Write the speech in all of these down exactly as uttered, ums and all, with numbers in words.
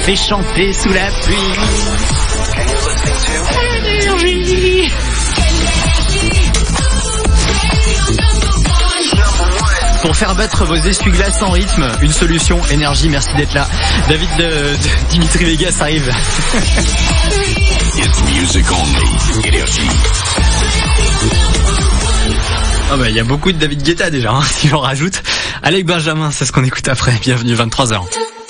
fait chanter sous la pluie. Énergie. Pour faire battre vos essuie-glaces en rythme, une solution, énergie, merci d'être là. David de, de Dimitri Vegas arrive. It's music only. Énergie. Ah bah il y a beaucoup de David Guetta déjà, hein, si j'en rajoute. Alec Benjamin, c'est ce qu'on écoute après. Bienvenue vingt-trois heures.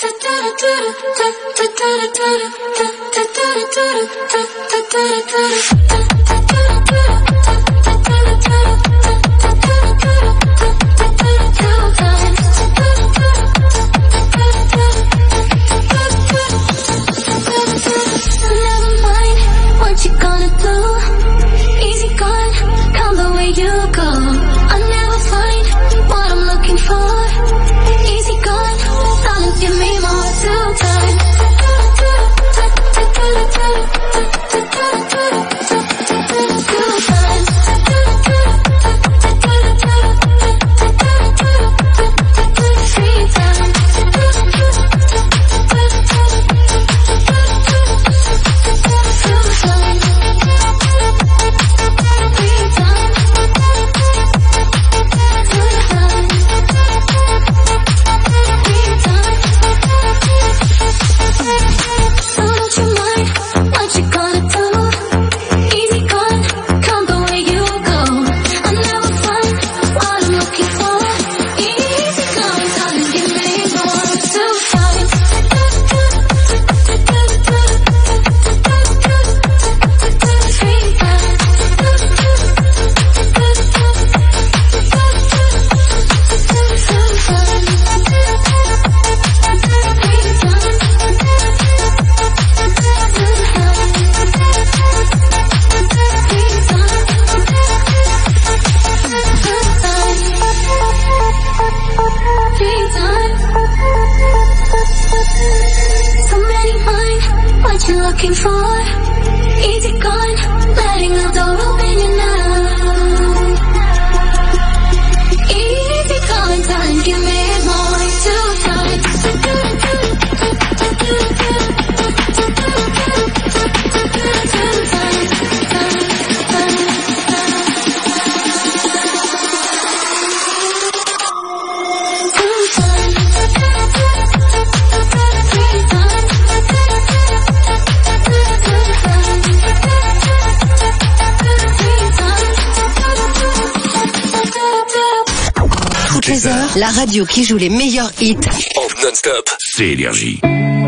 La radio qui joue les meilleurs hits en non-stop, c'est Énergie.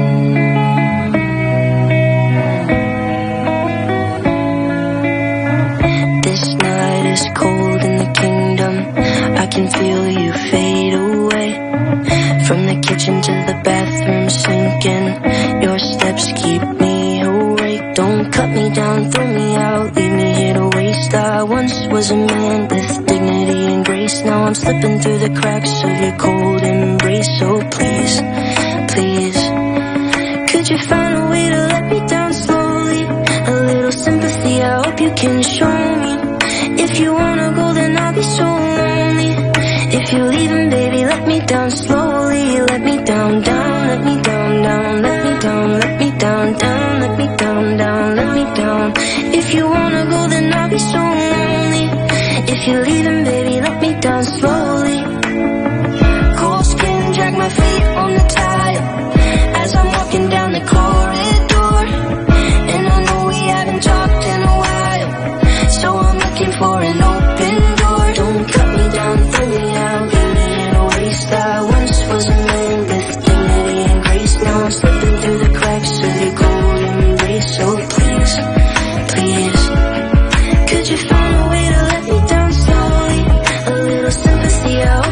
This night is cold in the kingdom. I can feel you fade away. From the kitchen to the bathroom sinking. Your steps keep me awake. Don't cut me down, throw me out, leave me here to waste. I once was a man with dignity and grace. Now I'm slipping through the cracks of your cold embrace. So please, please, could you find a way to let me down slowly? A little sympathy, I hope you can show me. If you wanna go, then I'll be so lonely. If you're leaving, baby, let me down slowly. Let me down, down, let me down, down, let me down, let me down, down, let me down, down, let me down. If you wanna go, then I'll be so lonely. If you're leaving, baby, let me down slowly. Cold skin, drag my feet on the tile as I'm walking down the corridor. And I know we haven't talked in a while, so I'm looking for an open door. Don't cut me down, throw me out, leave me in a waste. I once was a man with dignity and grace. Now I'm slipping through the cracks of your cold embrace. So please, please, could you find a way to let me down slowly? A little sympathy, I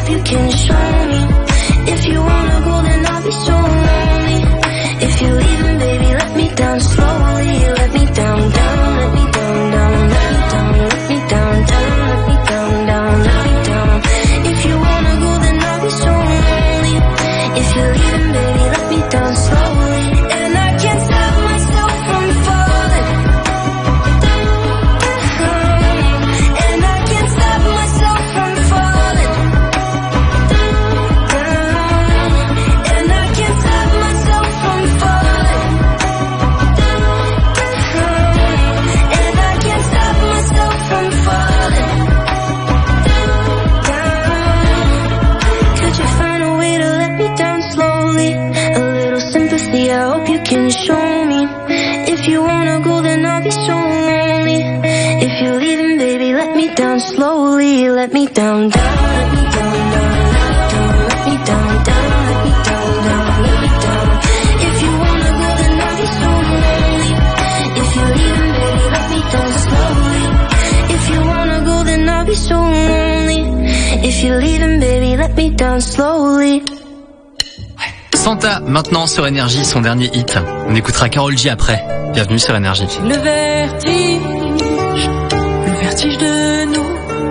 If you wanna go, then I'll be so lonely. If you're leaving, baby, let me down slowly. Let me down, down, let me down, down, down, let me down, down, let me down, down, let me down. If you wanna go, then I'll be so lonely. If you're leaving, baby, let me down slowly. If you wanna go, then I'll be so lonely. If you're leaving, baby, let me down slowly. Santa, maintenant sur Énergie, son dernier hit. On écoutera Karol G après. Bienvenue sur Énergie. Le vertige, le vertige de nous.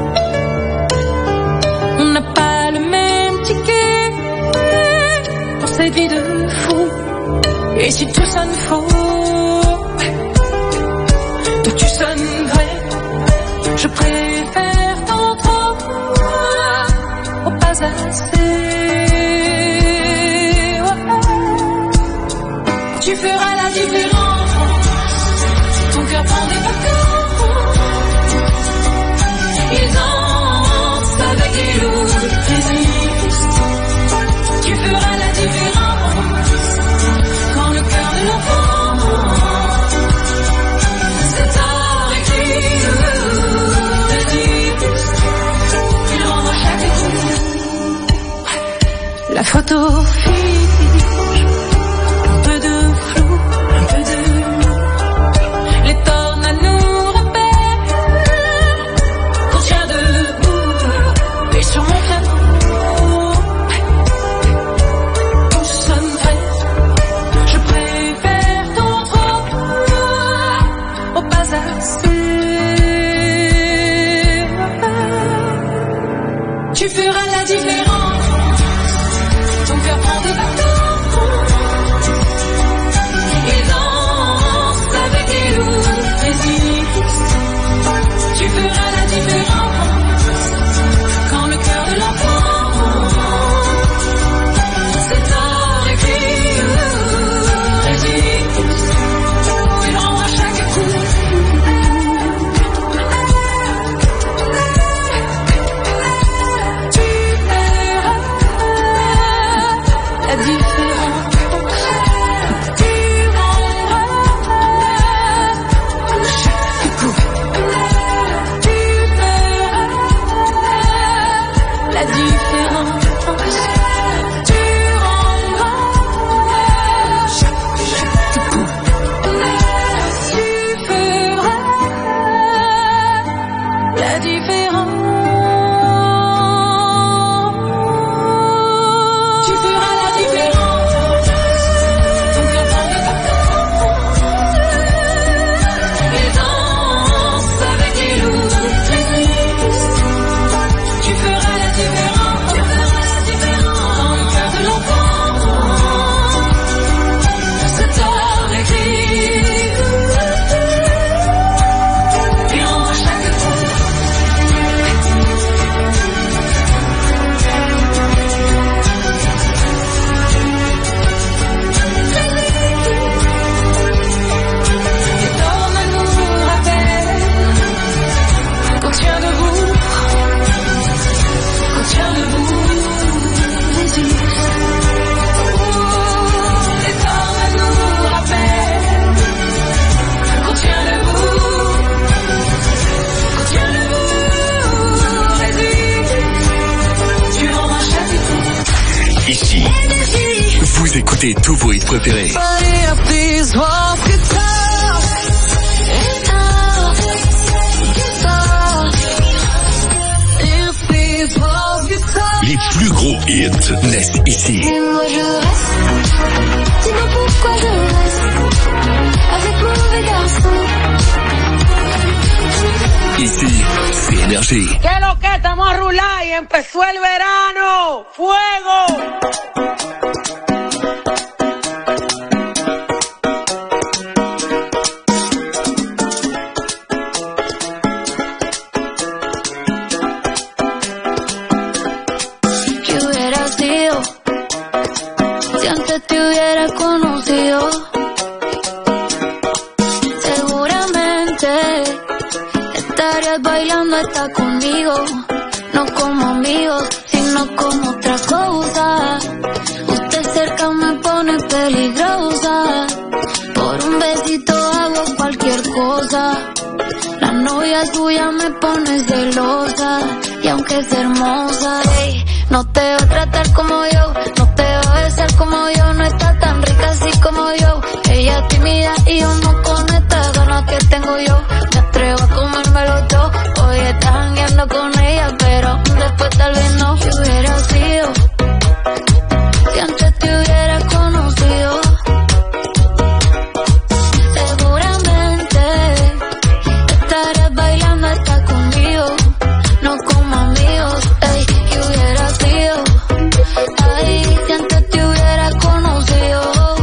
On n'a pas le même ticket pour cette vie de fou. Et si tout sonne faux, toi tu sonnes vrai. Je préfère tant trop au pas assez. Tu feras la différence. Ton cœur prend des vacances. Ils dansent avec les loups résistent. Tu feras la différence. Quand le cœur de l'enfant s'est arrêté, résiste. Il renvoie chaque coup. La photo fiche. Un peu de flou, un peu de nous. Les tornades nous rappellent qu'on tient debout. Et sur mon piano, tout sonne vrai. Je préfère ton trop au pas assez. Tu feras la différence. Ton cœur prend des vacances. Tu feras la différence. Quand le cœur de l'enfant s'est arrêté, résiste. Il rend à chaque coup. Tu feras la différence. Tu rendras chaque coup. La différence, tu rendras chaque coup. Tu feras la différence. Tu feras la différence. Ton cœur prend des vacances. Et danse avec les loups résistent. Tu feras la différence, tu feras la différence. Quand le cœur de l'enfant s'est arrêté, et en chaque coup. Les tornades nous rappellent qu'on tient debout. Tiens debout, résiste. Les tornades nous rappellent qu'on tient debout. Qu'on tient debout, résiste. Tu renvoies chaque coup. Ici, vous écoutez tous vos hits préférés. Les plus gros hits naissent ici. Et moi je reste. Dis-moi pourquoi je reste avec mauvais garçon. Ici, c'est Énergie. ¿Qué lo que estamos a rular y empezó el verano? ¡Fuego! ¿Qué hubiera sido si antes te hubiera conocido? Seguramente estarías bailando hasta conmigo, no como amigos, sino como otra cosa. Usted cerca me pone peligrosa, por un besito hago cosa. La novia suya me pone celosa. Y aunque es hermosa, ey, no te va a tratar como yo, no te va a besar como yo, no está tan rica así como yo. Ella es tímida y yo no con estas ganas que tengo yo. Me atrevo a comérmelo todo. Hoy estás jangueando con ella, pero después tal vez no. ¿Qué hubiera sido si antes te hubiera conocido? Seguramente estarías bailando hasta conmigo, no como amigos. Ey, ¿qué hubiera sido? Ay, si antes te hubiera conocido.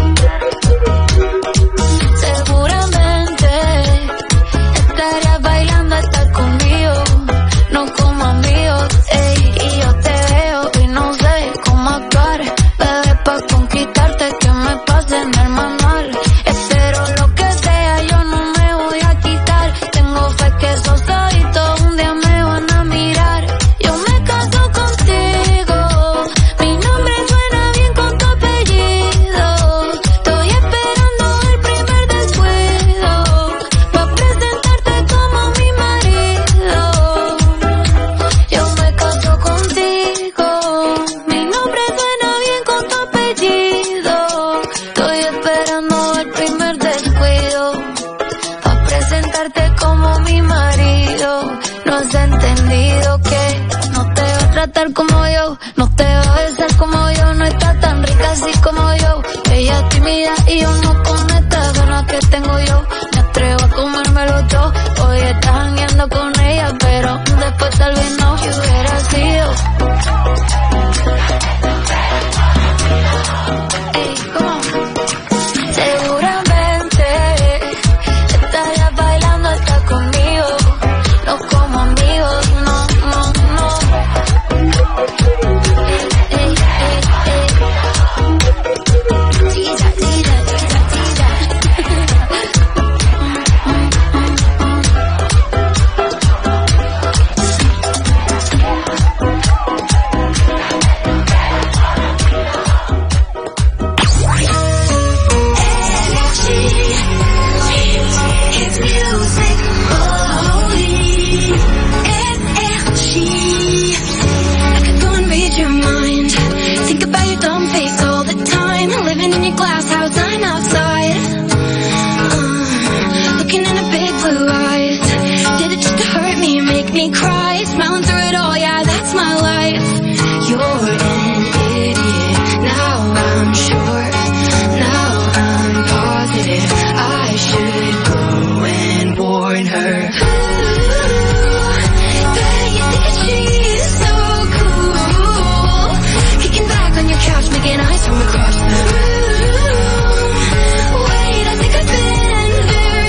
Seguramente estarías bailando hasta conmigo, no como amigos. Ey, y yo te veo y no sé cómo actuar, bebé, pa' conquistarte que me pase en el manual. Espero lo que sea, yo no me voy a quitar. Tengo fe que esos ojitos un día me van a mirar. Yo me caso contigo, mi nombre suena bien con tu apellido. Estoy esperando el primer descuido pa' presentarte como mi marido. Yo me caso contigo, mi nombre suena bien con tu apellido. Estoy esperando el primer descuido pa' presentarte como mi marido. No has entendido que no te va a tratar como yo, no te va a besar como yo, no está tan rica así como yo. Ella es tímida y yo no con estas ganas que tengo yo. Me atrevo a comérmelo todo. Hoy estás jangueando con ella, pero después tal vez no. ¿Qué hubiera sido? Ey, ¿cómo? Seguramente estarías bailando hasta conmigo, no como amigos, no, no, no. Ey, ey, ey, ey. Tira, tira, tira, tira. It's music only. Energy. I could go and read your mind. Think about your dumb face all the time. Living in your glass house, I'm outside. Uh, looking in a big blue eyes. Did it just to hurt me, make me cry. Smiling through it all, yeah, that's my life. You're an idiot. Now I'm sure. Now I'm positive. I should go and warn her. Ooh, bet you think she's so cool. Kicking back on your couch, making eyes from across the room. Wait, I think I've been there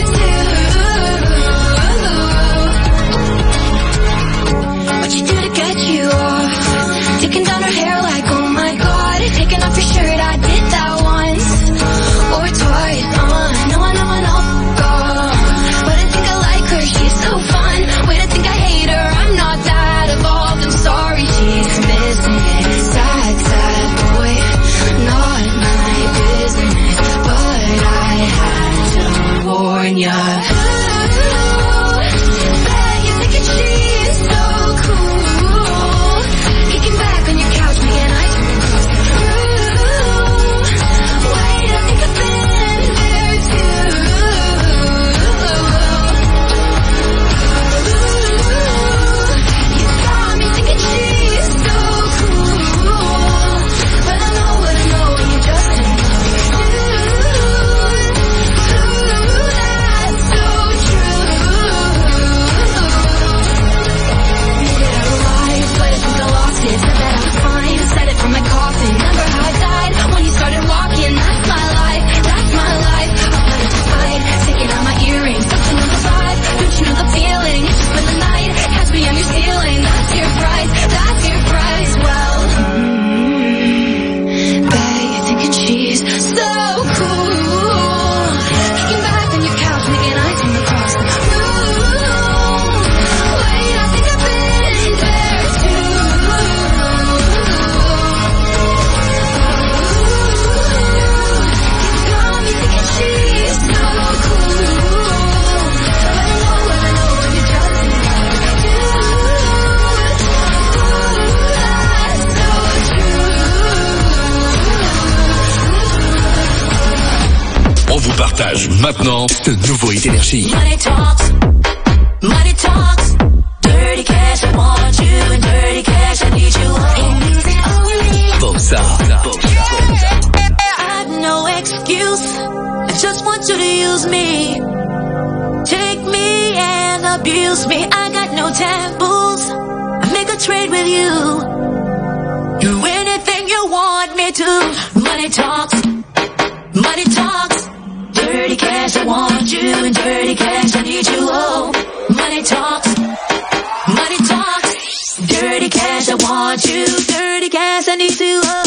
too. What you do to get you off? Taking down her hair like, oh my god. Taking off your shirt, I did that once or twice. Uh, no, I know I know. But I think I like her, she's so fun. Wait, I think I hate her, I'm not that evolved. I'm sorry, she's missing it. Sad, sad boy, not my business. But I had to warn ya. Ooh, bet you're thinking she's so cool. Kicking back on your couch, making eyes from across the room. Wait, I think I've been there too. You got me thinking she's so cool, but I know what I know and you just didn't know. Ooh, ooh, that's so Partage maintenant ce nouveau hit énergie. Money talks, money talks. Dirty cash, I want you, and dirty cash, I need you. Oh, music only. Bossa. I've no excuse. I just want you to use me. Take me and abuse me. I got no taboos. I make a trade with you. Do anything you want me to. Money talks, money talks. Dirty cash, I want you, and dirty cash, I need you. Oh, money talks, money talks. Dirty cash, I want you, dirty cash, I need you. Oh.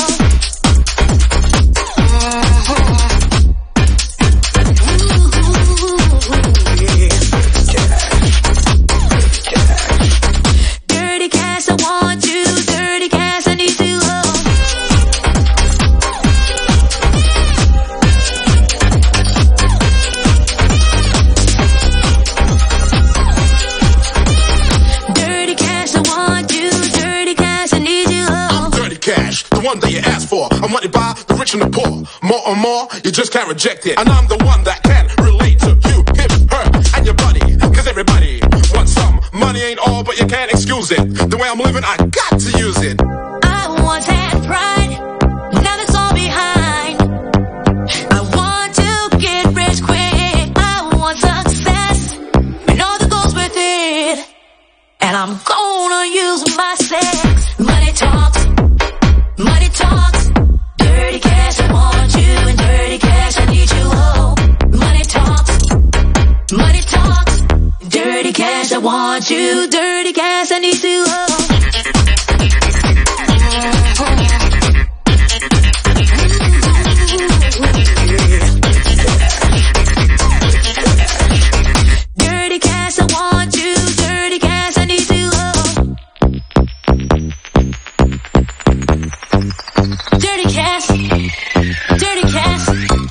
One that you ask for, I'm wanted by the rich and the poor. More and more, you just can't reject it. And I'm the one that can relate to you, him, her, and your buddy. Cause everybody wants some. Money ain't all, but you can't excuse it. The way I'm living, I got to use it. I once had pride, now that's all behind. I want to get rich quick. I want success, and all that goes with it. And I'm gonna use my sex. Money talks, money talks. Dirty cash, I want you, and dirty cash, I need you. Oh, money talks, money talks. Dirty cash, I want you, dirty cash, I need you. Oh. Dirty cash, I want you, dirty cash, I need you. Oh. Dirty cash, dirty cash.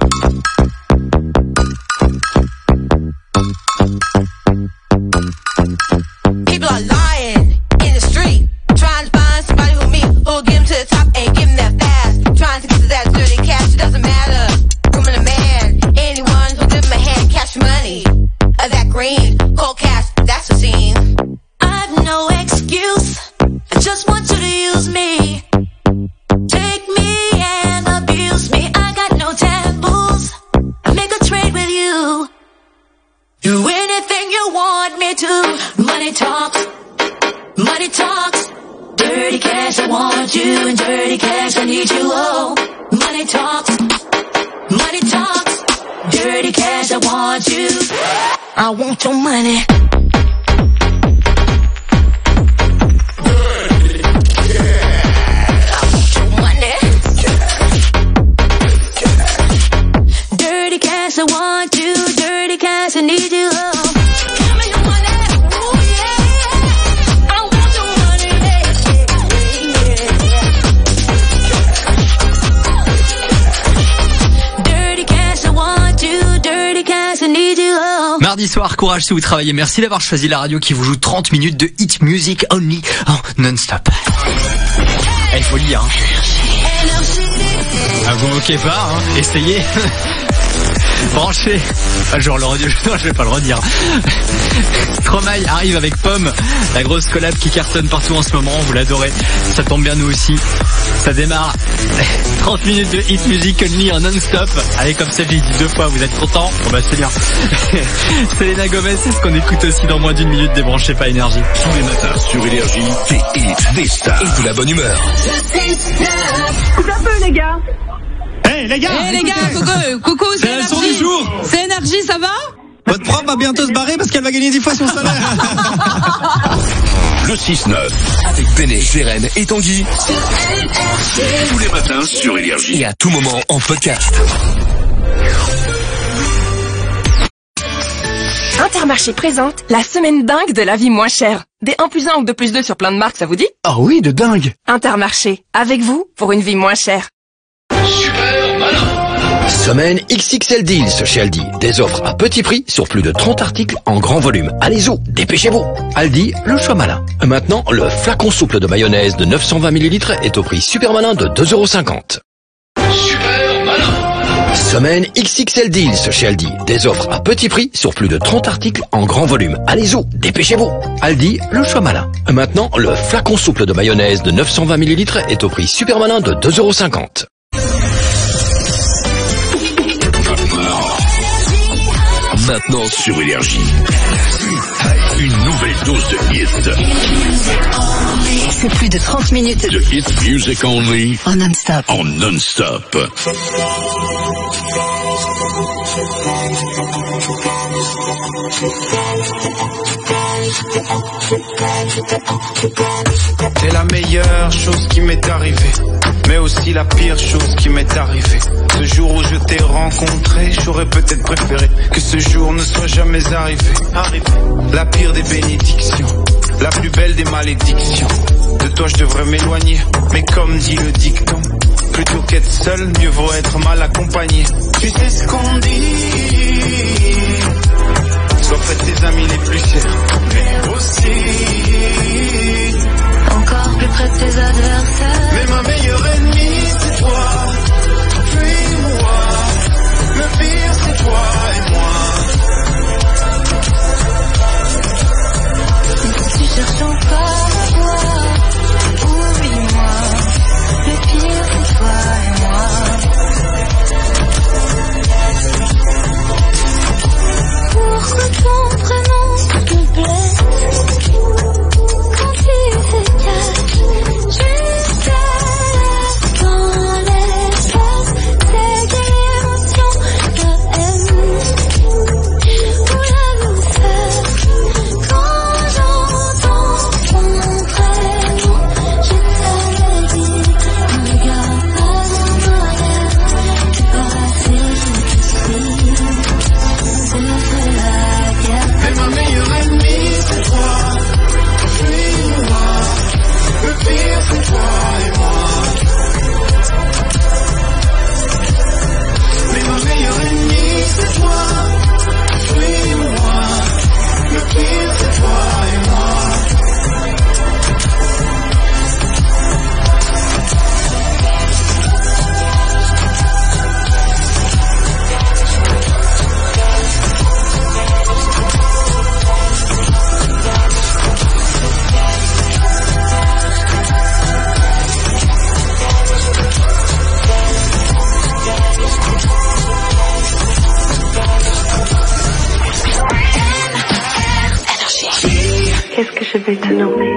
People are lying in the street, trying to find somebody who me, who'll get them to the top and give them that fast. Trying to get to that dirty cash, it doesn't matter. Woman or man, anyone who give them a hand, cash money. Of that green, cold cash, that's the scene. I've no excuse, I just want you to use me. Take me and abuse me, I got no taboos. I make a trade with you. Do anything you want me to. Money talks, money talks. Dirty cash, I want you, and dirty cash, I need you. Oh, money talks, money talks. Dirty cash, I want you. I want your money. I want your money. Dirty cash, I want you. Dirty cash, I need you. Oh. Give me your money. Ooh, yeah. I want your money. Dirty cash, I want you. Dirty cash, I need you. Oh. Mardi soir, courage si vous travaillez. Merci d'avoir choisi la radio qui vous joue trente minutes de hit music only en non-stop. Il faut lire. Hein. Ah, vous moquez pas, hein. Essayez. Branchez. Ah, je vais le redire. Non, je vais pas le redire. Stromae arrive avec Pomme, la grosse collab qui cartonne partout en ce moment. Vous l'adorez. Ça tombe bien, nous aussi. Ça démarre. trente minutes de hit music only en non-stop. Allez, comme ça, j'ai dit deux fois. Vous êtes contents? Bon, bah, c'est bien. Selena Gomez, c'est ce qu'on écoute aussi dans moins d'une minute. Débranchez pas énergie. Tous les matins sur Énergie, des hits, des stars et de la bonne humeur. Coupe un peu, les gars. Hey les gars, hey, les gars, coucou, coucou, c'est la leçon du jour. C'est Énergie, ça va? Votre prof va bientôt se barrer parce qu'elle va gagner dix fois son salaire. Le six neuf avec Béné, Sérène et Tanguy. Tous les matins sur Énergie et à tout moment en podcast. Intermarché présente la semaine dingue de la vie moins chère. Des un plus un ou deux plus deux sur plein de marques, ça vous dit? Ah oui, de dingue. Intermarché, avec vous pour une vie moins chère. Super malin. Semaine X X L Deals chez Aldi. Des offres à petit prix sur plus de trente articles en grand volume. Allez-y, dépêchez-vous. Aldi, le choix malin. Maintenant, le flacon souple de mayonnaise de neuf cent vingt millilitres est au prix super malin de deux euros cinquante. Super malin. Semaine X X L Deals chez Aldi. Des offres à petit prix sur plus de trente articles en grand volume. Allez-y, dépêchez-vous. Aldi, le choix malin. Maintenant, le flacon souple de mayonnaise de neuf cent vingt millilitres est au prix super malin de deux euros cinquante. Maintenant sur Énergie. Une nouvelle dose de hits. C'est plus de trente minutes de hit music only. En non-stop. En non-stop. T'es la meilleure chose qui m'est arrivée, mais aussi la pire chose qui m'est arrivée. Ce jour où je t'ai rencontré, j'aurais peut-être préféré que ce jour ne soit jamais arrivé. La pire des bénédictions, la plus belle des malédictions. De toi je devrais m'éloigner, mais comme dit le dicton, plutôt qu'être seul, mieux vaut être mal accompagné. Tu sais ce qu'on dit, sois près de tes amis les plus chers, mais aussi encore plus près de tes adversaires. Mais ma meilleure ennemie c'est toi, puis moi. Le pire c'est toi et moi. Si tu cherches encore à voir, oublie-moi. Le pire c'est toi et moi. Pourquoi ton prénom te blesse quand tu fais cache jusqu'à dans l'espace? C'est de l'émotion, la haine ou la douceur. Quand j'entends ton prénom, je t'avais dit, ne regarde pas en arrière, tu peux rester ici. C'est la guerre. Mais ma meilleure ennemie c'est toi, puis moi. Le pire c'est toi et moi. Mais ma meilleure ennemie c'est toi, puis moi. Le pire c'est toi et moi. Qu'est-ce que je vais te nommer?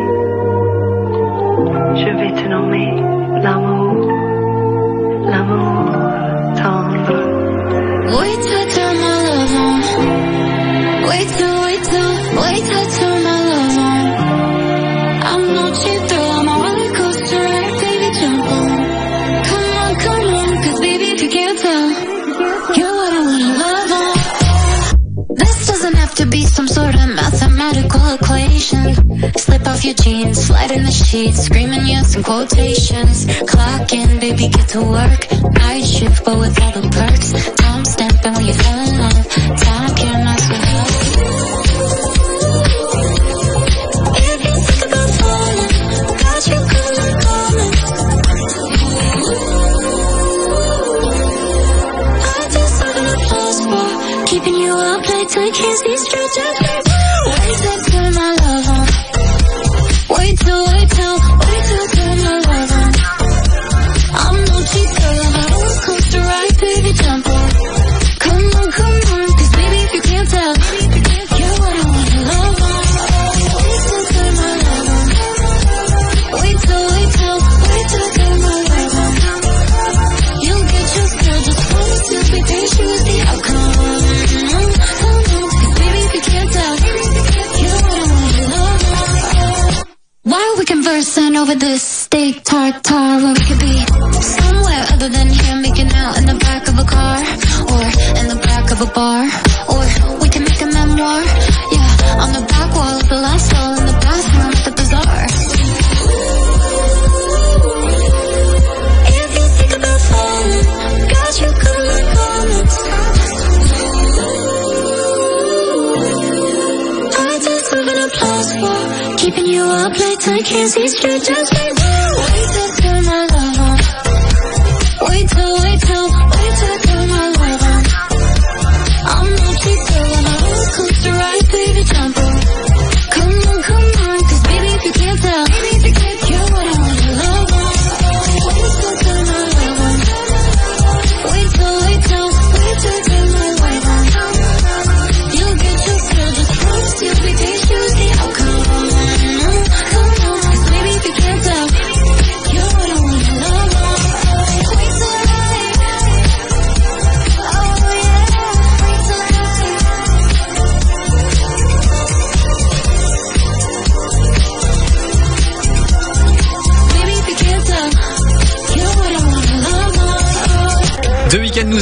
Je vais te nommer l'amour, l'amour tendre. Wait till I turn my love on. Wait till, wait till, wait till I turn my love on. I'm no cheap thrill, I'm a roller coaster ride, baby, jump on. Come on, come on, cause baby, if you can't tell, you're what I wanna love on. This doesn't have to be some sort of mathematical equation. Slip off your jeans, slide in the sheets, screaming yes in quotations. Clock in, baby, get to work. Night shift, but with all the perks. Time stamping when you fell in love. Time can't ask for help. If you think about falling, got you coming, coming. I deserve an applause for keeping you up late till you can't see straight to. Wait till I turn my love on. Wait till, wait till, wait till I turn my love on. I'm no cheap girl, I'm a roller coaster ride, baby, jump on. Come on, come on, cause baby, if you can't tell, you're what I wanna love on. Wait till I turn my love on. Wait till, wait till, wait till I turn my love on. You'll get your girl, just wanted to be patient with the outcome. Come on, cause baby, if you can't tell, you're what I wanna love on. Why are we conversing over this steak tartare when we could be somewhere other than here, making out in the back of a car or in the back of a bar, or we can make a memoir, yeah, on the back wall of the last stall in the bathroom at the bazaar. If you think about falling, got you coming, coming. I deserve an applause for keeping you up late till I can't see straight, just like wait till I turn my love on. Wait till, wait till, wait till I turn my love on.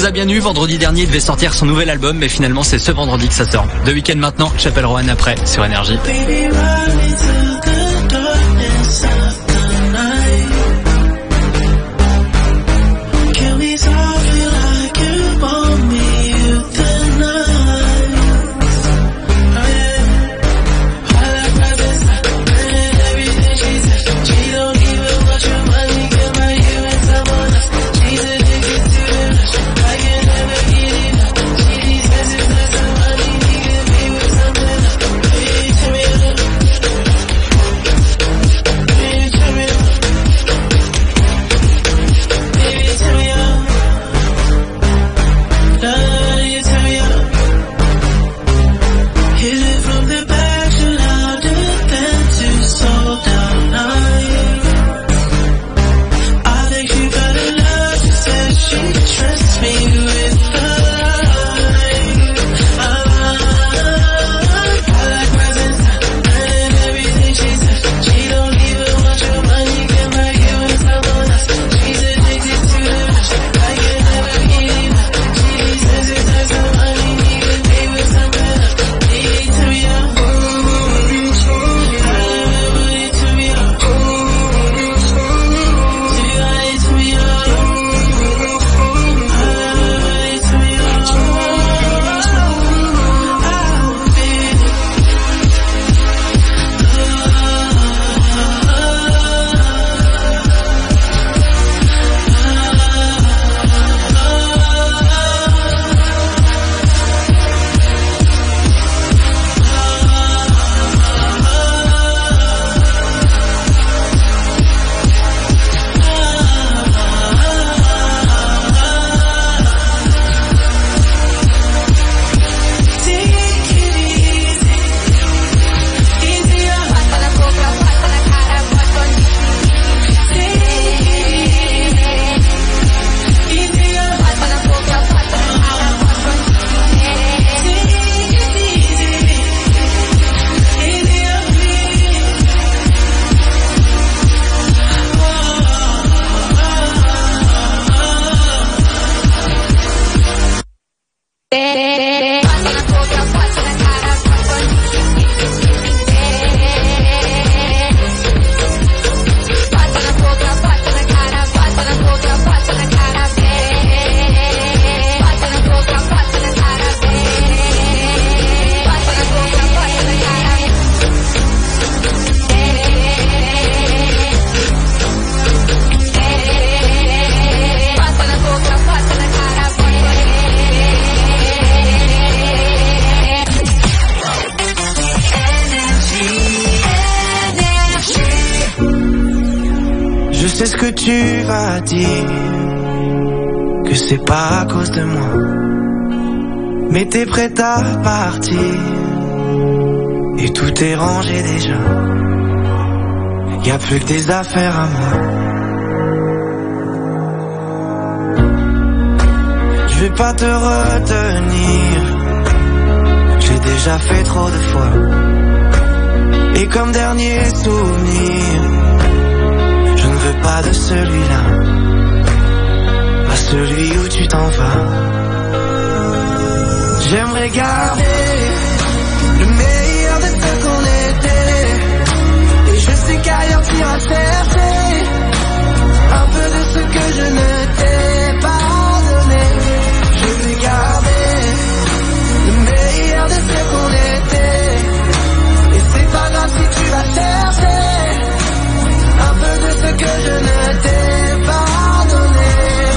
a bien eu. Vendredi dernier, il devait sortir son nouvel album, mais finalement, c'est ce vendredi que ça sort. The Weeknd maintenant, Chapel Roan après, sur Énergie. C'est ce que tu vas dire, que c'est pas à cause de moi, mais t'es prête à partir, et tout est rangé déjà, y a plus que des affaires à moi. Je vais pas te retenir, j'ai déjà fait trop de fois, et comme dernier souvenir, je ne veux pas de celui-là, pas celui où tu t'en vas. J'aimerais garder le meilleur de ce qu'on était, et je sais qu'ailleurs tu iras chercher un peu de ce que je ne t'ai pas donné. Je vais garder le meilleur de ce qu'on était, et c'est pas grave si tu vas chercher un peu de ce que je ne t'ai pas donné,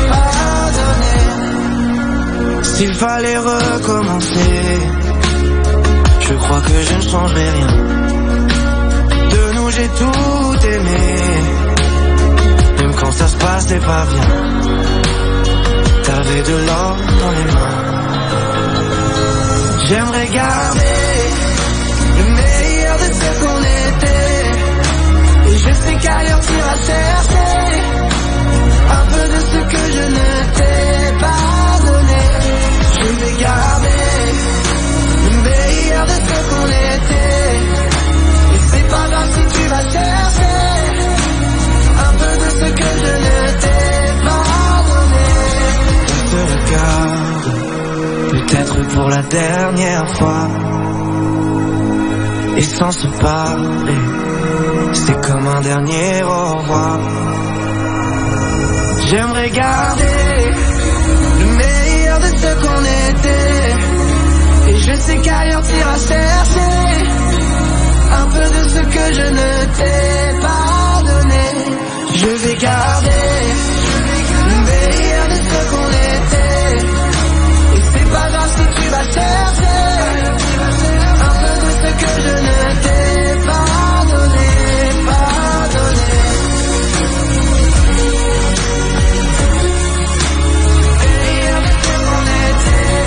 pas donné. S'il fallait recommencer, je crois que je ne changerai rien. De nous j'ai tout aimé, même quand ça se passait pas bien. T'avais de l'or dans les mains. J'aimerais garder le meilleur de ce qu'on était, et je sais qu'ailleurs tu iras chercher un peu de ce que je ne t'ai pas donné. Je vais garder le meilleur de ce qu'on était, et c'est pas grave si tu vas chercher un peu de ce que je ne t'ai pas donné. Je te regarde. fois. Et sans se parler, c'est comme un dernier au revoir. J'aimerais garder le meilleur de ce qu'on était. Et je sais qu'ailleurs t'iras chercher un peu de ce que je ne t'ai pas donné. Je vais garder le meilleur de ce qu'on était. Et c'est pas grave si tu vas chercher un peu de ce que je ne t'ai pas donné, pas donné. Meilleur de ce qu'on était.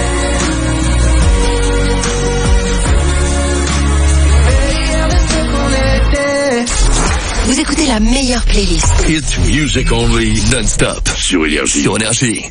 Meilleur de ce qu'on était. Vous écoutez la meilleure playlist. It's music only, non-stop, sur Énergie. Sur Énergie.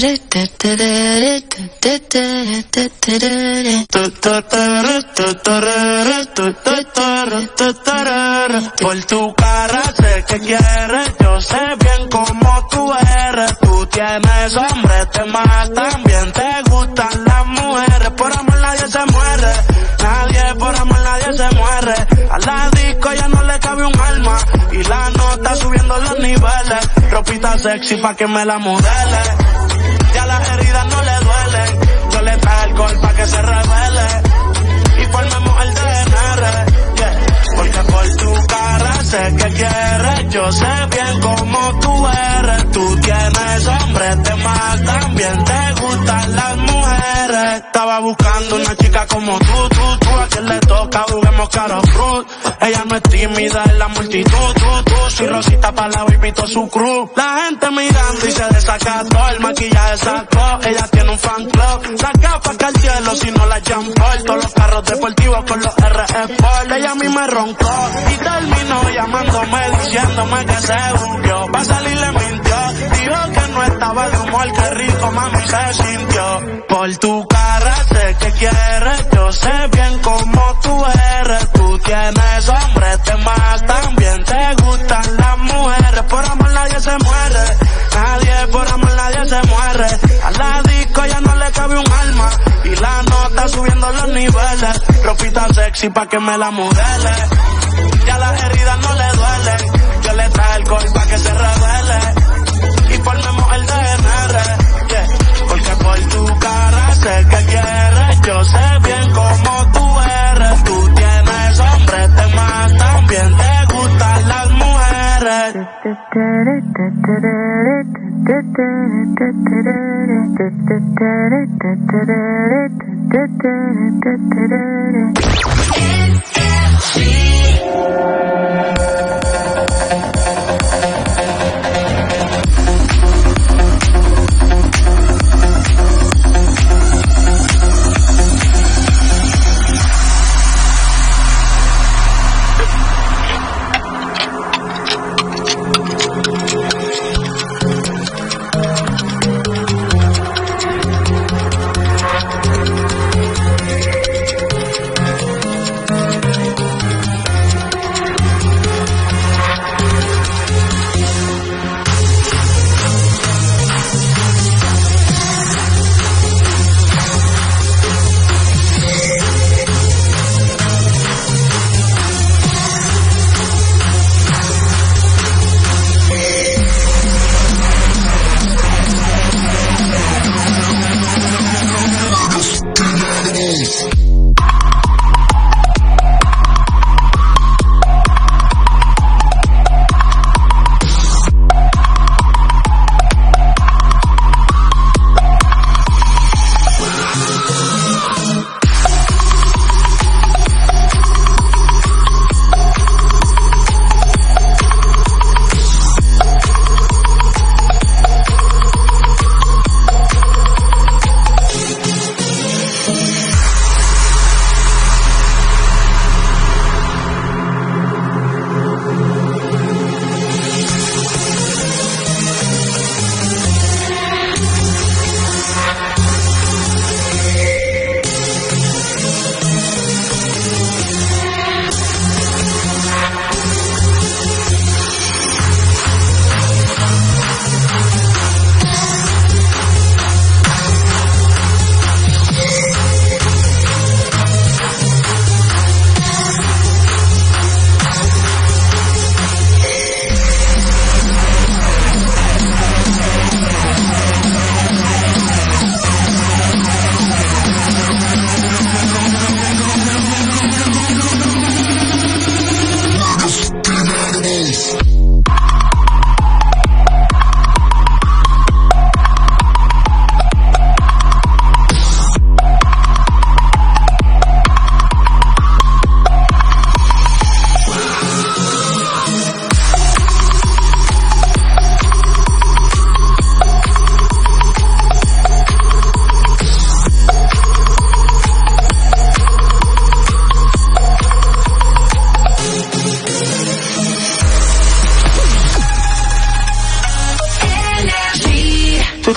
Por tu cara sé que quieres, yo sé bien cómo tú eres. Tú tienes hambre, te matan, también te gustan las mujeres. Por amor nadie se muere, nadie por amor nadie se muere. A la disco ya no le cabe un alma y la nota subiendo los niveles. Ropita sexy pa' que me la modele. Ya las heridas no le duelen. Yo le traje alcohol pa' que se revele y formemos el D N R, yeah. Porque por tu cara sé que quieres, yo sé bien cómo tú eres. Tú tienes hambre, te matan, también te gustan las mujeres. Estaba buscando una chica como tú, tú, tú. A quien le toca, juguemos caro cruz. Ella no es tímida en la multitud, tú, tú. Soy Rosita pa' la baby, todo su crew. La gente mirando y se desacató, el maquillaje sacó. Ella tiene un fan club, las gafas que al cielo, si no la jump por. Todos los carros deportivos con los R F Sport. Ella a mí me roncó y terminó llamándome, diciéndome que se bugueó. Pa' salir le mintió, dijo que no estaba de humor, que rico mami se sintió. Por tu cara sé que quieres, yo sé bien cómo tú eres. Tú tienes hambre, te matan, también te gustan las mujeres. Por amor nadie se muere, nadie por amor nadie se muere. A la disco ya no le cabe un alma y la nota subiendo los niveles. Ropita sexy pa' que me la modele. Ya las heridas no le duelen. Yo le traje alcohol pa' que se revele y formemos el D N R, yeah. Porque por tu cara sé que quieres, yo sé bien cómo tú eres. Tú tienes hambre, te matan, también te gustan las mujeres.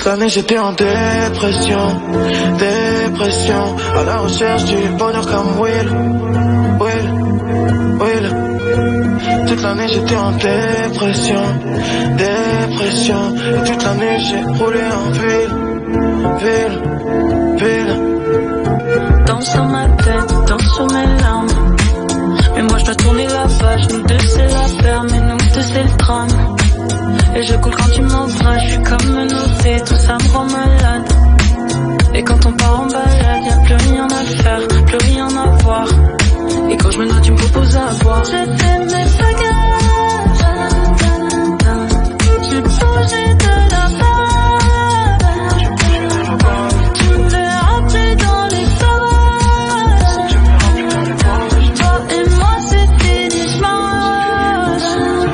l'année j'étais en dépression, dépression, à la recherche du bonheur comme Will, Will, Will. Toute l'année j'étais en dépression, dépression, et toute l'année j'ai roulé en ville, ville, ville. Danse dans ma tête, danse sur mes larmes. Mais moi je dois tourner la page, nous deux c'est la perme, et nous deux c'est le drame. Et je coule quand tu m'embrasses, je suis comme menotté, tout ça me rend malade. Et quand on part en balade, y'a plus rien à faire, plus rien à voir. Et quand je me noie, tu me proposes à boire. J'ai fait mes bagages, j'ai bougé de la page. Tu me verras plus dans les sauvages. Toi et moi c'est fini, j'marche.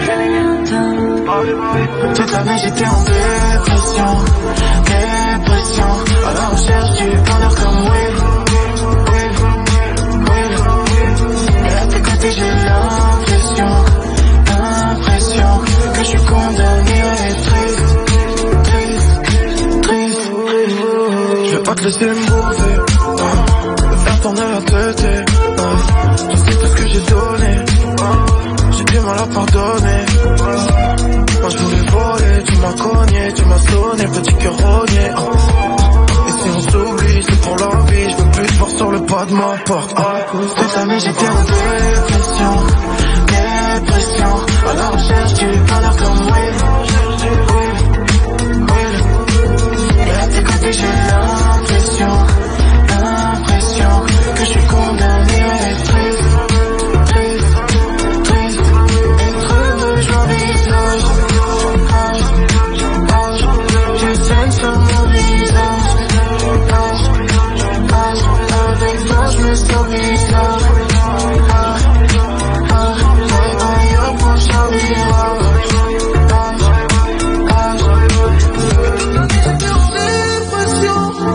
Toute l'année j'étais en dépression, dépression, à la recherche du bonheur comme Will, Will, Will. Et à tes côtés j'ai l'impression, l'impression que je suis condamné à être triste, triste, triste. Je vais pas te laisser me bourrer, me faire tourner la tête. Tu sais tout ce que j'ai donné, j'ai du mal à pardonner. Moi je voulais voler, tu m'as cogné, tu m'as sonné, petit cœur rogné. Et si on s'oublie, c'est pour la vie, je veux plus te voir sur le pas de ma porte. Toute l'année j'étais en dépression, dépression, à la recherche du bonheur comme Will, Will, Will. Et à tes côtés j'ai l'impression, l'impression que je suis condamné à être triste, triste, triste. Être heureux, je m'envisage. Je saigne sur mon visage, avec toi je me sens bizarre. Ailleurs prochain virage. J'étais en dépression,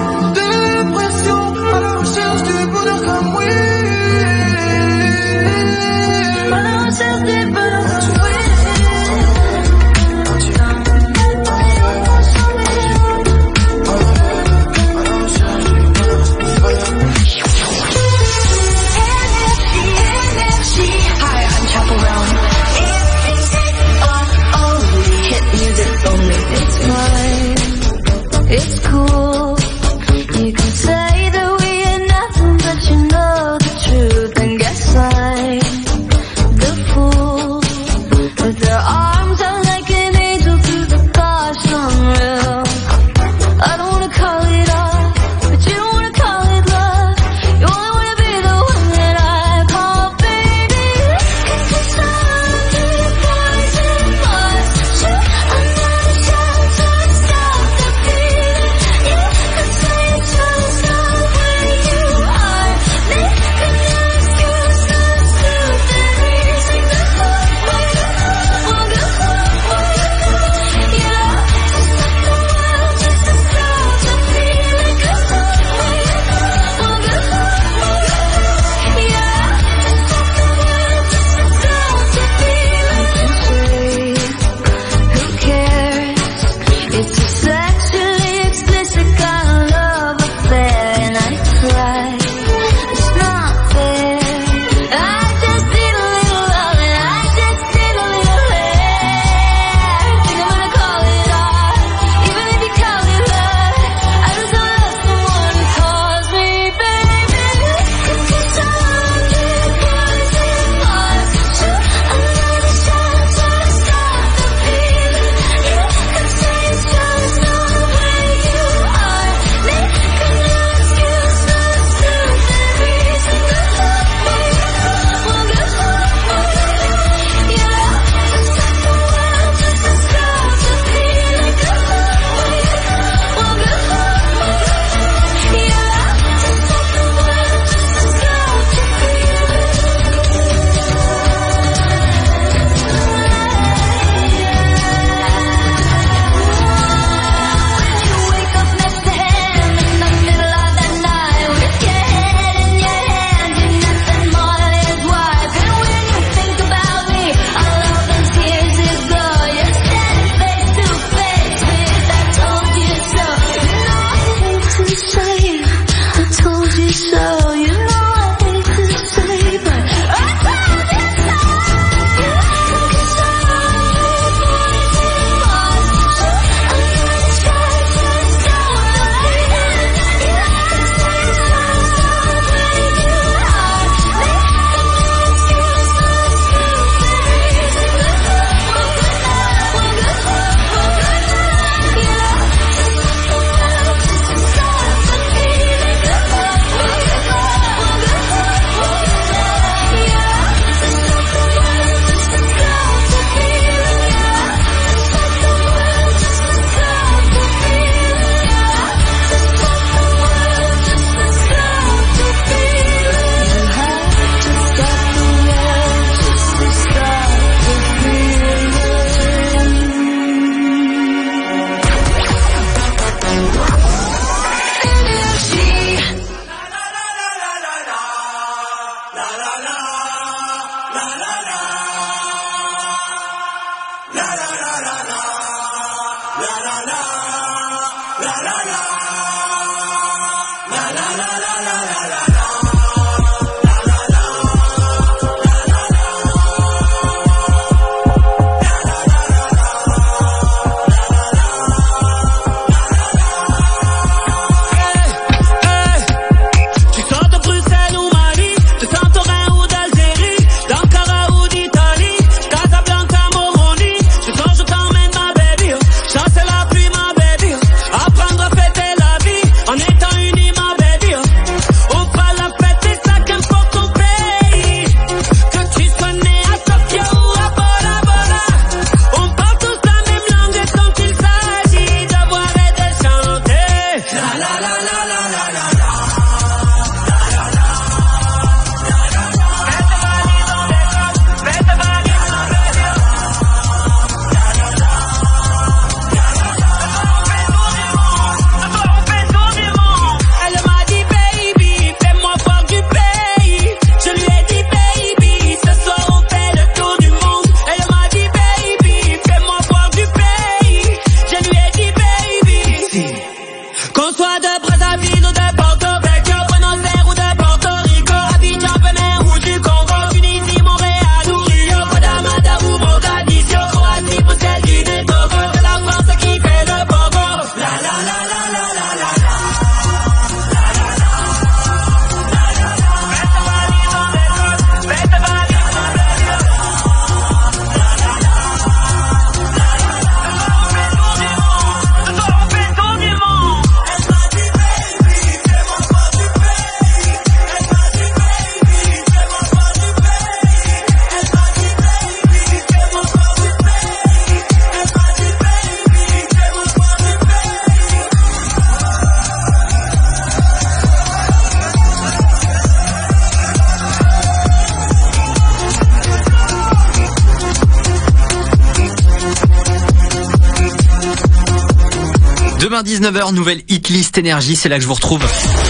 Demain dix-neuf heures, nouvelle hit list énergie, c'est là que je vous retrouve.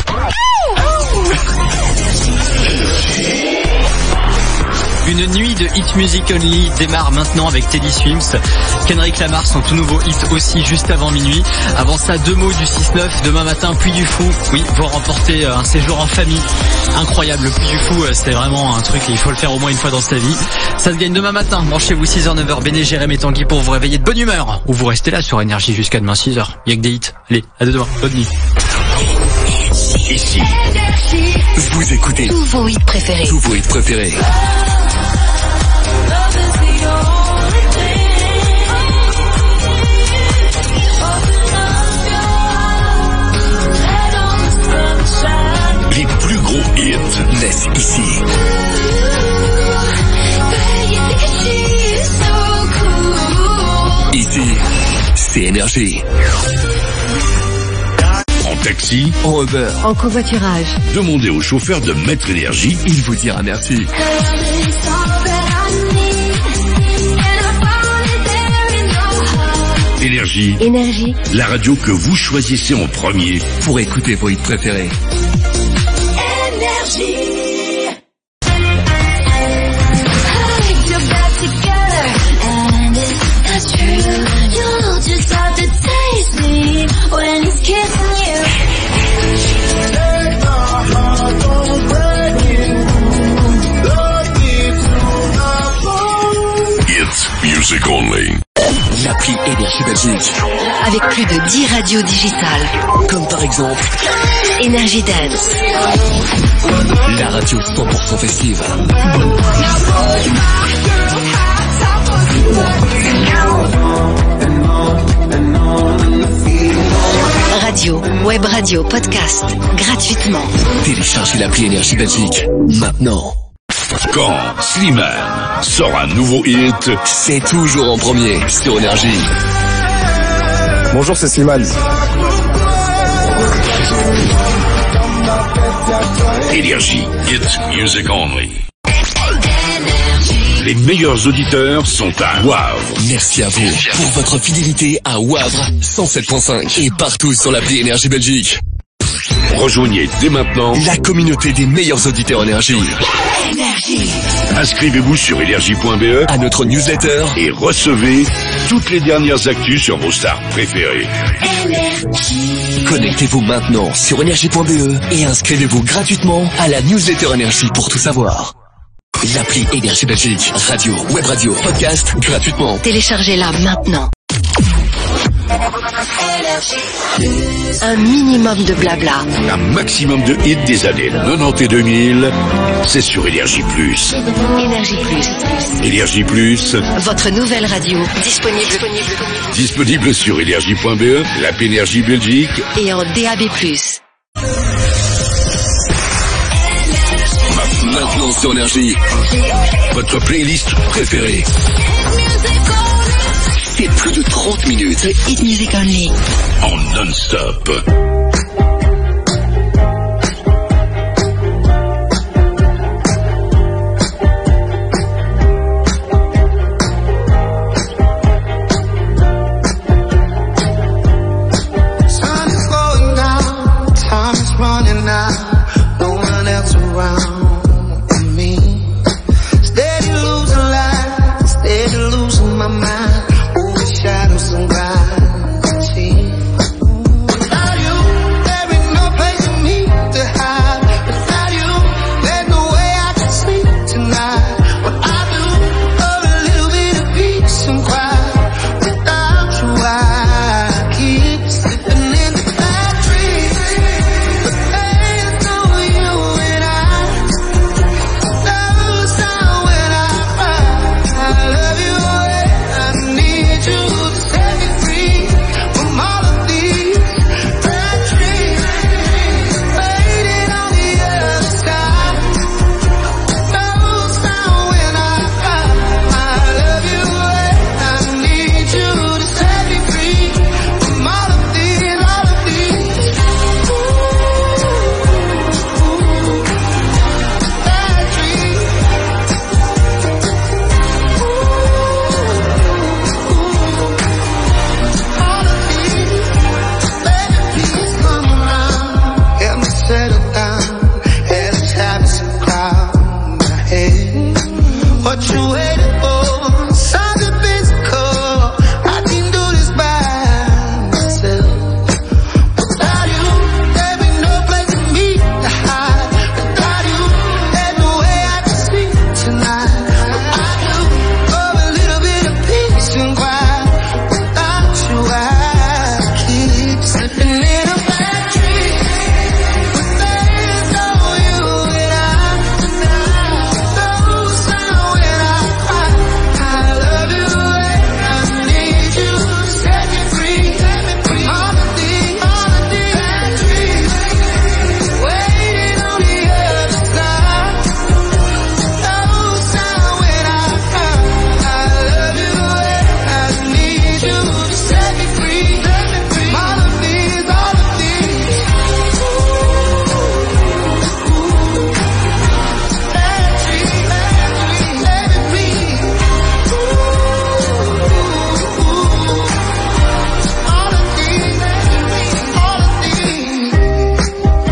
Une nuit de hit music only démarre maintenant avec Teddy Swims. Kendrick Lamar, son tout nouveau hit aussi juste avant minuit. Avant ça, deux mots du six neuf. Demain matin, Puy du Fou. Oui, vous remportez un séjour en famille. Incroyable, le Puy du Fou, c'est vraiment un truc, il faut le faire au moins une fois dans sa vie. Ça se gagne demain matin. Branchez-vous six heures neuf heures. Béné, Jérém et Tanguy pour vous réveiller de bonne humeur. Ou vous restez là sur Énergie jusqu'à demain six heures. Il y a que des hits. Allez, à demain. Bonne nuit. Ici, vous écoutez tous vos hits préférés. Tous vos hits préférés. Les plus gros hits naissent ici. Ici, c'est Énergie. En taxi, en Uber, en covoiturage. Demandez au chauffeur de mettre Énergie, il vous dira merci. Énergie. Énergie. La radio que vous choisissez en premier pour écouter vos hits préférés. Énergie. It's music only. L'appli Énergie Belgique. Avec plus de dix radios digitales. Comme par exemple Énergie Dance. La radio cent pour cent festive. Radio, web radio, podcast, gratuitement. Téléchargez l'appli Énergie Belgique. Maintenant. Quand Slimane sort un nouveau hit, c'est toujours en premier sur Énergie. Bonjour, c'est Slimane. Énergie, hit music only. Les meilleurs auditeurs sont à Wavre. Merci à vous pour votre fidélité à Wavre cent sept virgule cinq et partout sur l'appli Énergie Belgique. Rejoignez dès maintenant la communauté des meilleurs auditeurs énergie. Énergie. Inscrivez-vous sur énergie point b e à notre newsletter et recevez toutes les dernières actus sur vos stars préférées. Énergie. Connectez-vous maintenant sur énergie point b e et inscrivez-vous gratuitement à la newsletter Énergie pour tout savoir. L'appli Énergie Belgique, radio, web radio, podcast, gratuitement. Téléchargez-la maintenant. Un minimum de blabla. Un maximum de hits des années quatre-vingt-dix et deux mille, c'est sur Énergie Plus. Énergie Plus. Énergie Plus. Votre nouvelle radio, disponible, disponible, Disponible sur énergie point b e, l'app Énergie Belgique et en D A B plus. Maintenant sur Énergie, votre playlist préférée. C'est plus de trente minutes. The Hit Music Only. En non-stop. Sun is going down, time is running out, no one else around me. Steady losing life, steady losing my mind. Shadows and gravity. Without you, there ain't no place for me to hide. Without you, there's no way I can sleep tonight. What I do, for a little bit of peace and quiet. Without you, I keep slipping into bad dreams. But there's no you and I. No sound when I cry. I love you and I need you. What you waiting for? Something physical. I can do this by myself. Without you, there ain't no place for me to hide. Without you, there's no way I can sleep tonight. I do for a little bit of peace and quiet. Without you, I keep slipping in a bad dream. But there's no you and I. No sound when I cry. I love you and I need you to set me free. From all the things, all the things, bad dreams, waiting on the other side. No sound when I cry. I love you and I need you to set me free. From all the things, all the things, bad dreams, bad dreams, let it be. All the things, all the things.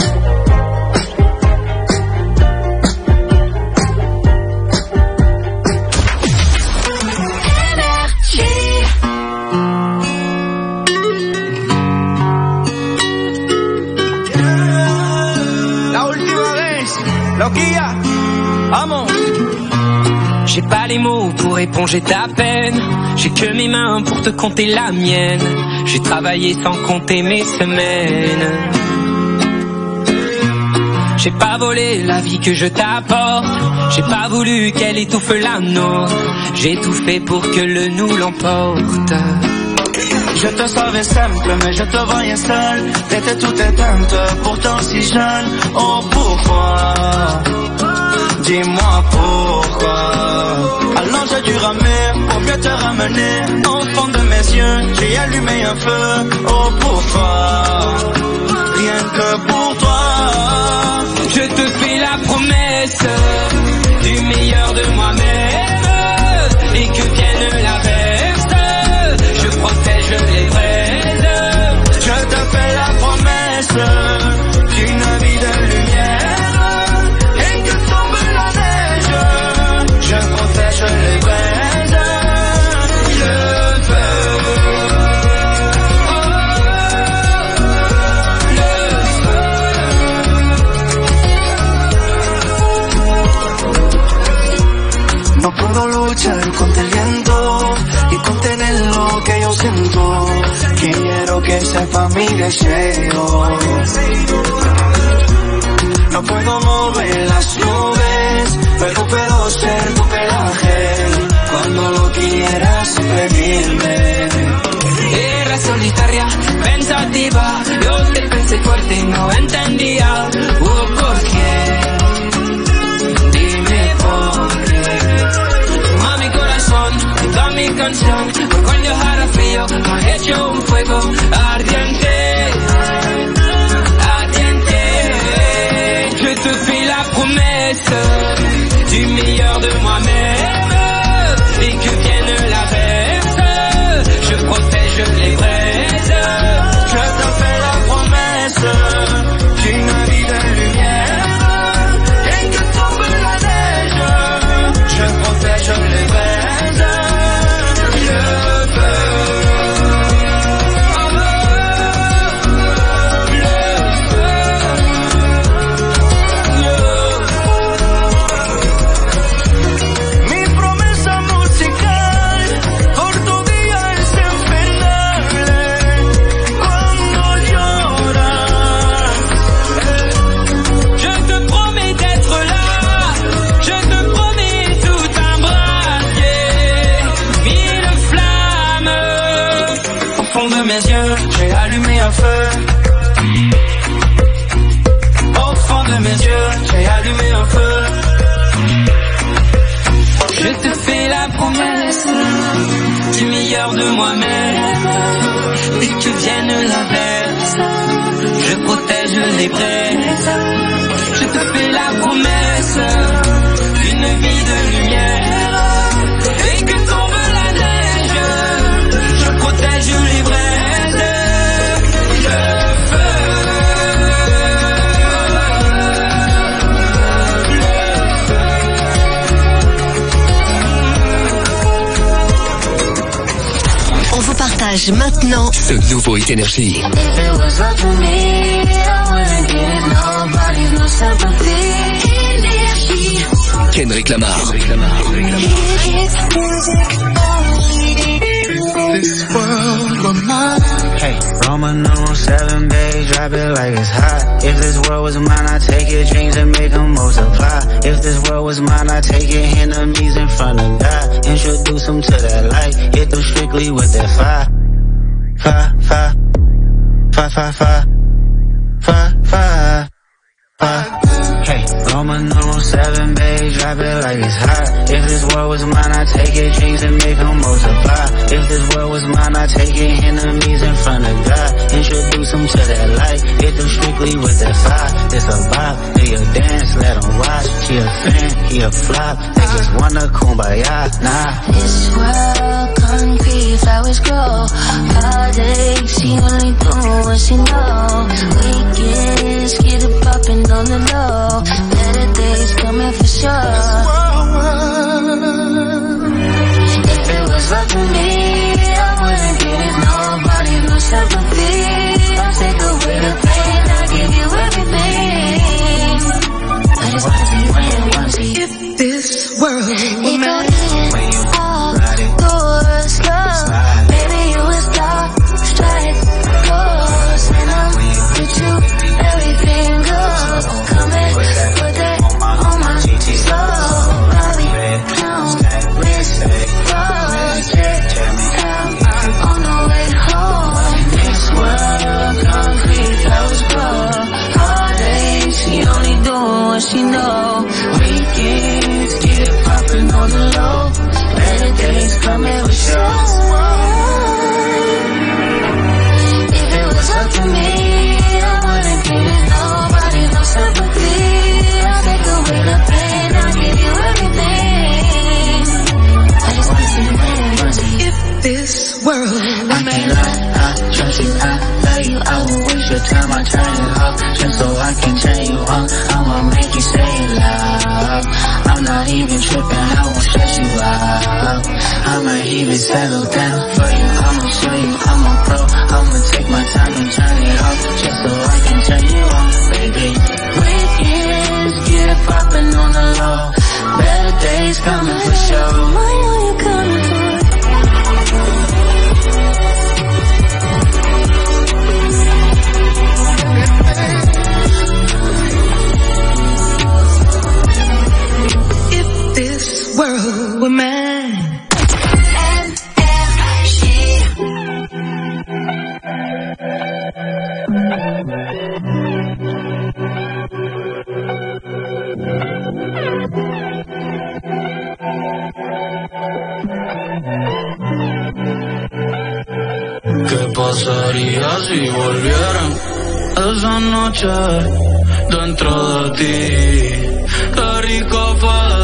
La última vez, loquilla, vamos. J'ai pas les mots pour éponger ta peine. J'ai que mes mains pour te compter la mienne. J'ai travaillé sans compter mes semaines. J'ai pas volé la vie que je t'apporte. J'ai pas voulu qu'elle étouffe la nôtre. J'ai tout fait pour que le nous l'emporte. Je te savais simple, mais je te voyais seule. T'étais toute éteinte, pourtant si jeune. Oh pourquoi? Dis-moi pourquoi. Alors j'ai dû ramer pour mieux te ramener. Au fond de mes yeux, j'ai allumé un feu. Oh pourquoi? Rien que pour toi. Je te fais la promesse du meilleur de moi-même. Et que vienne l'averse, je protège les fraises. Je te fais la promesse pa' mi deseo. No puedo mover las nubes, pero puedo ser tu pelaje. Cuando lo quieras pedirme. Era solitaria, pensativa, yo te pensé fuerte y no entendía. Oh, ¿por qué? Dime por qué. Mami corazón, toda mi canción, por cuando hará frío, ha hecho un fuego ardiente, ardiente. Je te fais la promesse du meilleur de moi-même et que vienne l'averse, je protège les braises. Je te fais la promesse d'une vie de lumière et que tombe la neige, je protège les braises. Le feu, mi promesa musical por tu día es infernal. Cuando lloras, Je te promets d'être là, je te promets tout embrasser, mille flammes. au fond de mes yeux, j'ai allumé un feu. Au fond de mes yeux, j'ai allumé un feu. Je te fais la promesse du meilleur de moi-même et que vienne l'averse, je protège les braises. Je te fais la promesse d'une vie de lumière et que tombe la neige, je protège les braises. Le feu, On vous partage maintenant Ce nouveau Hit Énergie. If it was up to me, I wouldn't give nobody no sympathy. Kendrick Lamar. This world was mine. Hey, Roman numeral seven, babe, drop it like it's hot. If this world was mine, I take your dreams and make them multiply. If this world was mine, I take your enemies in front of God. Introduce them to that light, hit them strictly with that fire. Fire, fire, fire, fire, fire, fire, fire, fire. Hey, Roman numeral seven, babe, drop it like it's hot. If this world was mine, I take your dreams and make them multiply. If this world was mine, I take your enemies in front of God. Introduce them to that light, hit them strictly with that fire. It's a vibe, they a dance, let them watch. She a fan, he a flop, they just wanna kumbaya, nah. This world concrete, flowers grow. Heartache, she only do what she knows. Weekends, get it poppin' on the low. Better days coming for sure. If it was up to me, I wouldn't give nobody no sympathy. I'll take away the pain, I'll give you everything. I just wanna see when you wanna see. If this world were mine, all doors closed. Baby, you a star, strike course. When I'm with you, everything goes. Come and put that on my soul. Robbie, clown, wrist, project. Now I'm on the way home. This world, concrete, flowers grow. Heartache, she only doing what she know. Weekends, get it poppin' on the low. Better days coming for sure. If it was up to me, I wouldn't give nobody no sympathy. I'll take away the pain, I'll give you everything. I just wanna see the way you see. if this world were I mine, can't lie, I trust you, I love you, I won't waste your time, I turn you off, just so I can turn you on, I'ma make you say it loud, I'm not even tripping, I won't stress you out, I'ma even settle down for you, I'ma show you I'm a pro, I'ma take my time and turn it off, just so I can turn you on, baby. Weekends, get it poppin' on the low. Better days coming for sure. Why are you coming for? world were mine. ¿Qué pasaría si volvieran esa noche dentro de ti? Qué rico